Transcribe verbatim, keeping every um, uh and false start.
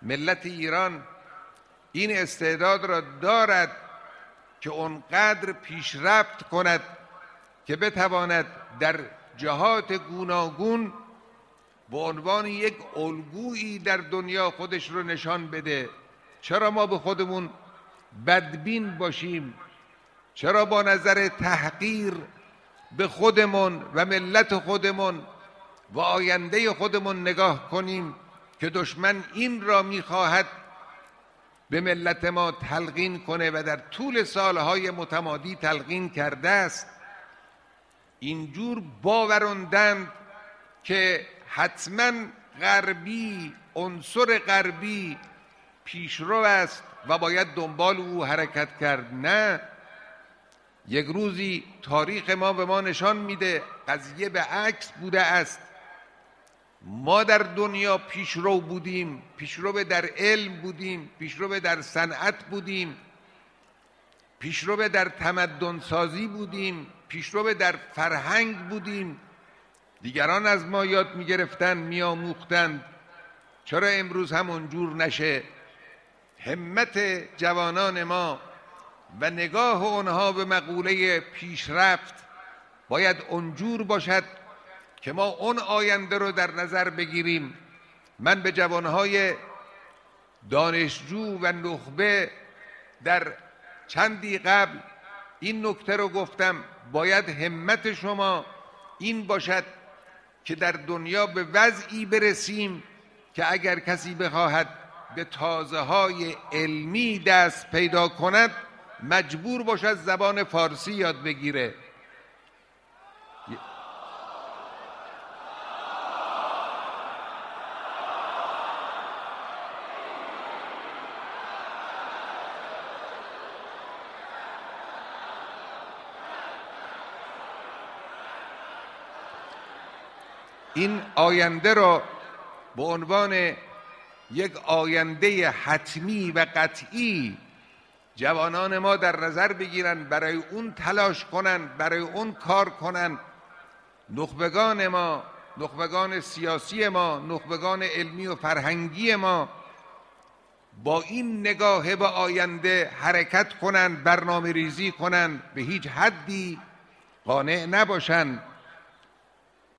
ملت ایران این استعداد را دارد که اونقدر پیشرفت کند که بتواند در جهات گوناگون به عنوان یک الگویی در دنیا خودش رو نشان بده. چرا ما به خودمون بدبین باشیم؟ چرا با نظر تحقیر به خودمون و ملت خودمون و آینده خودمون نگاه کنیم که دشمن این را می‌خواهد به ملت ما تلقین کنه و در طول سالهای متمادی تلقین کرده است؟ اینجور باوروندند که حتما غربی، عنصر غربی پیشرو است و باید دنبال او حرکت کرد. نه، یک روزی تاریخ ما به ما نشان میده قضیه به عکس بوده است. ما در دنیا پیشرو بودیم، پیشرو در علم بودیم، پیشرو در صنعت بودیم، پیشرو در تمدن سازی بودیم، پیشرو در فرهنگ بودیم. دیگران از ما یاد میگرفتن، میآموختند. چرا امروز هم اونجور نشه؟ همت جوانان ما و نگاه آنها به مقوله پیشرفت باید اونجور باشد که ما اون آینده رو در نظر بگیریم. من به جوانهای دانشجو و نخبه در چندی قبل این نکته رو گفتم، باید همت شما این باشد که در دنیا به وضعی برسیم که اگر کسی بخواهد به تازه‌های علمی دست پیدا کند مجبور باشد زبان فارسی یاد بگیره. این آینده را به عنوان یک آینده حتمی و قطعی جوانان ما در نظر بگیرن، برای اون تلاش کنن، برای اون کار کنن. نخبگان ما، نخبگان سیاسی ما، نخبگان علمی و فرهنگی ما با این نگاه به آینده حرکت کنن، برنامه ریزی کنن، به هیچ حدی قانع نباشن